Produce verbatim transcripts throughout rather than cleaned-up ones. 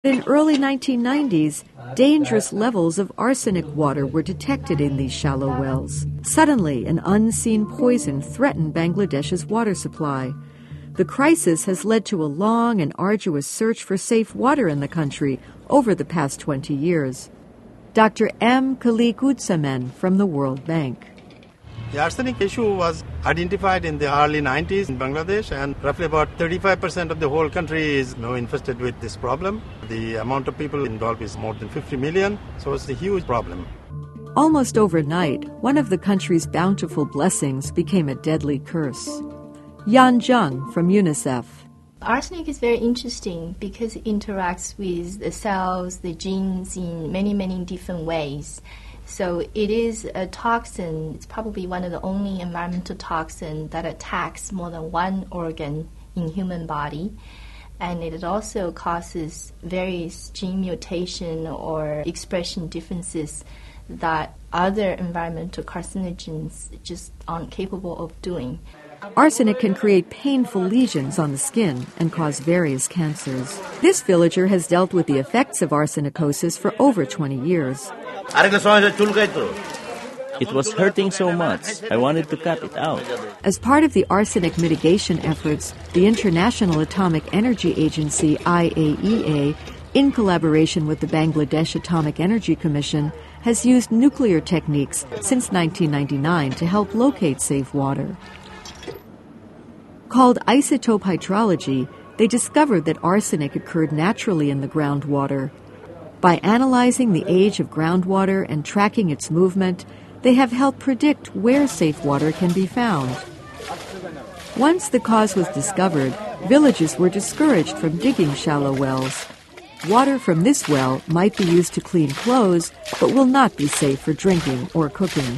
In early nineteen nineties, dangerous levels of arsenic water were detected in these shallow wells. Suddenly, an unseen poison threatened Bangladesh's water supply. The crisis has led to a long and arduous search for safe water in the country over the past twenty years. Doctor M. Kalikudsamen from the World Bank. The arsenic issue was identified in the early nineties in Bangladesh, and roughly about thirty-five percent of the whole country is now infested with this problem. The amount of people involved is more than fifty million, so it's a huge problem. Almost overnight, one of the country's bountiful blessings became a deadly curse. Yan Zheng from UNICEF. Arsenic is very interesting because it interacts with the cells, the genes in many, many different ways. So it is a toxin. It's probably one of the only environmental toxins that attacks more than one organ in human body. And it also causes various gene mutation or expression differences that other environmental carcinogens just aren't capable of doing. Arsenic can create painful lesions on the skin and cause various cancers. This villager has dealt with the effects of arsenicosis for over twenty years. It was hurting so much, I wanted to cut it out. As part of the arsenic mitigation efforts, the International Atomic Energy Agency, I A E A, in collaboration with the Bangladesh Atomic Energy Commission, has used nuclear techniques since nineteen ninety-nine to help locate safe water. Called isotope hydrology, they discovered that arsenic occurred naturally in the groundwater. By analyzing the age of groundwater and tracking its movement, they have helped predict where safe water can be found. Once the cause was discovered, villagers were discouraged from digging shallow wells. Water from this well might be used to clean clothes, but will not be safe for drinking or cooking.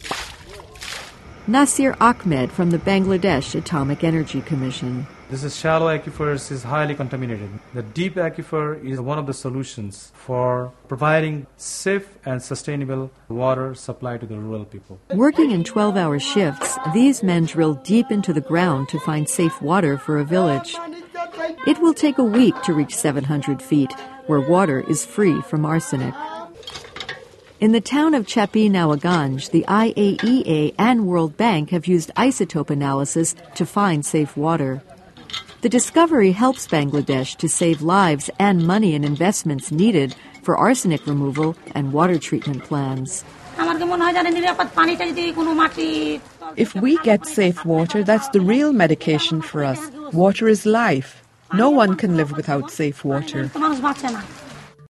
Nasir Ahmed from the Bangladesh Atomic Energy Commission. This is shallow aquifers is highly contaminated. The deep aquifer is one of the solutions for providing safe and sustainable water supply to the rural people. Working in twelve-hour shifts, these men drill deep into the ground to find safe water for a village. It will take a week to reach seven hundred feet, where water is free from arsenic. In the town of Chapi Nawaganj, the I A E A and World Bank have used isotope analysis to find safe water. The discovery helps Bangladesh to save lives and money in investments needed for arsenic removal and water treatment plans. If we get safe water, that's the real medication for us. Water is life. No one can live without safe water.